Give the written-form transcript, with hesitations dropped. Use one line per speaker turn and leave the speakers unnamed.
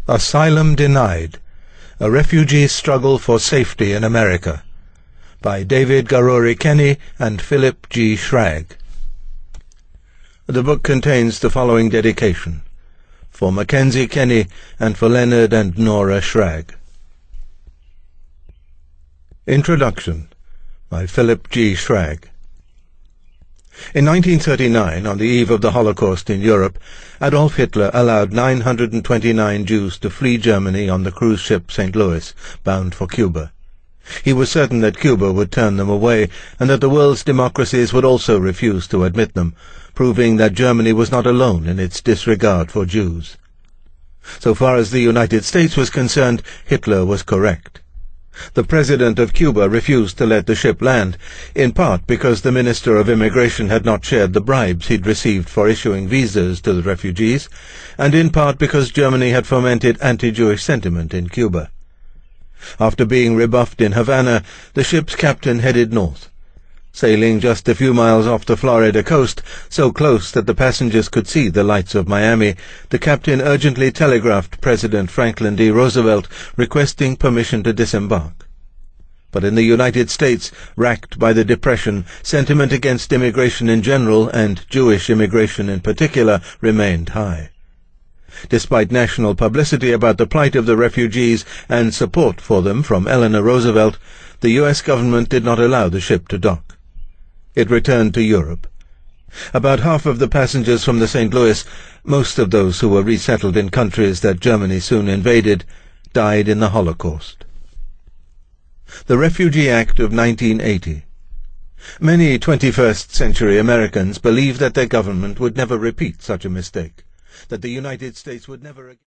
Asylum Denied, A Refugee's Struggle for Safety in America, by David Garori Kenny and Philip G. Schrag. The book contains the following dedication: for Mackenzie Kenny and for Leonard and Nora Schrag. Introduction by Philip G. Schrag. In 1939, on the eve of the Holocaust in Europe, Adolf Hitler allowed 929 Jews to flee Germany on the cruise ship St. Louis, bound for Cuba. He was certain that Cuba would turn them away, and that the world's democracies would also refuse to admit them, proving that Germany was not alone in its disregard for Jews. So far as the United States was concerned, Hitler was correct. The president of Cuba refused to let the ship land, in part because the Minister of Immigration had not shared the bribes he'd received for issuing visas to the refugees, and in part because Germany had fomented anti-Jewish sentiment in Cuba. After being rebuffed in Havana, the ship's captain headed north. Sailing just a few miles off the Florida coast, so close that the passengers could see the lights of Miami, the captain urgently telegraphed President Franklin D. Roosevelt requesting permission to disembark. But in the United States, racked by the Depression, sentiment against immigration in general, and Jewish immigration in particular, remained high. Despite national publicity about the plight of the refugees and support for them from Eleanor Roosevelt, the U.S. government did not allow the ship to dock. It returned to Europe. About half of the passengers from the St. Louis, most of those who were resettled in countries that Germany soon invaded, died in the Holocaust. The Refugee Act of 1980. Many 21st-century Americans believe that their government would never repeat such a mistake, that the United States would never again